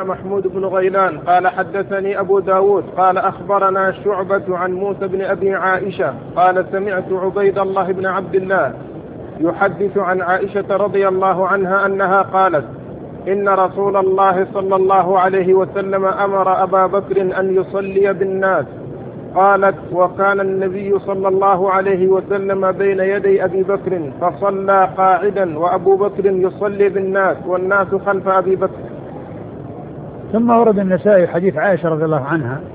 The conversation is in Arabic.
حدثنا محمود بن غيلان قال حدثني أبو داود قال أخبرنا شعبة عن موسى بن أبي عائشة قال سمعت عبيد الله بن عبد الله يحدث عن عائشة رضي الله عنها أنها قالت إن رسول الله صلى الله عليه وسلم أمر أبا بكر أن يصلي بالناس. قالت وكان النبي صلى الله عليه وسلم بين يدي أبي بكر فصلى قاعدا وأبو بكر يصلي بالناس والناس خلف أبي بكر. ثم ورد النسائي حديث عائشة رضي الله عنها